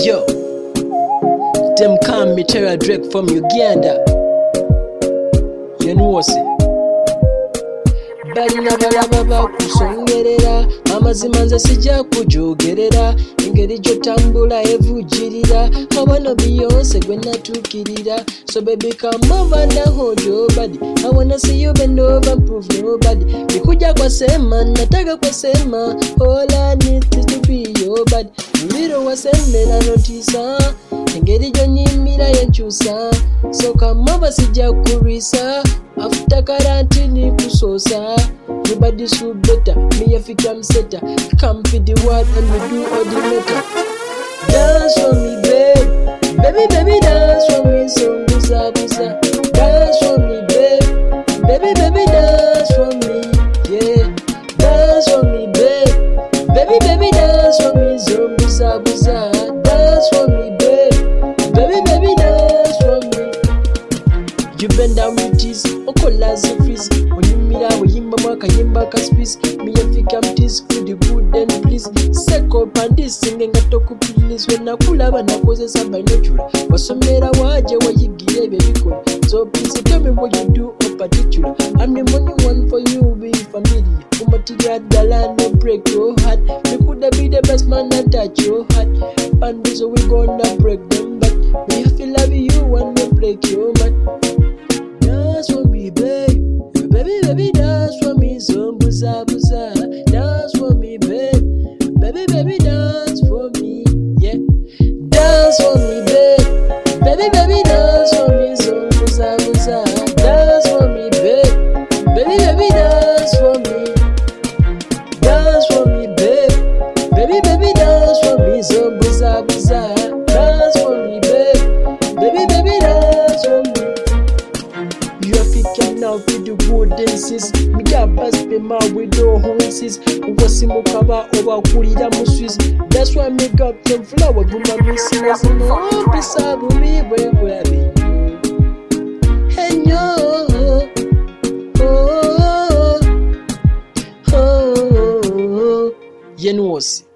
Yo, them call me Terra Drake from Uganda. You know what's it? Balina balaba kusongerera amazima nze sijja kujogerera engeri gyotambula evujirira I wanna be Beyonce gwe natuukirira. So baby come over now hold your body. I wanna see you bend over and prove nobody. Nikuja kwa sema nataka kwa sema all I need is to be your body. Muliro wasembera notisa engeri gyonyimira yenkyusa. So come over sijja kurisa after karantini kusosa. Nobody so better, me if you come setter. Come feed the word and we do all the letter. Dance for me, babe. Baby, baby, dance for me, so buza, buza. Dance for me, babe. Baby, baby, dance for me, yeah. Dance for me, babe. Baby, baby, dance for me, so buza, buza. Dance for me, babe. Baby, baby, dance for me. You bend down with this, okola zifis. Onyumira weyimba mwakayimba kaspis. Me yafika mtis kudi good and please. Seko pandis singing ngatoku please. When nakulaba nakozesa binocular. Wasomera waje wayigiye ebikola. So please tell me what you do in particular. I'm the only one for you, be familiar. Umatiga dala no break your heart. You coulda be the best man that touch your heart. Pandis so we gonna break them back. Me have to love you and me break your man. Dance for me, babe. Baby, baby, dance for me, so buza, buza. Dance for me, babe. Baby, baby, dance for me, yeah. Dance for me, babe. Baby, baby, dance for me, so buza, buza. Dance for me, babe. Baby, baby, dance for me. Dance for me, babe. Baby, baby, dance for me, so buza, buza. Dance for me, babe. Baby, baby, dance for me. You have to now to the good dances. Me got best be my widow horses. Wasi mukaba oba kulira mu Swiss. That's why me got them flower guma missing. No bisabu mi bwe bwe. Hey yo, oh, oh, oh, oh. Yen wasi.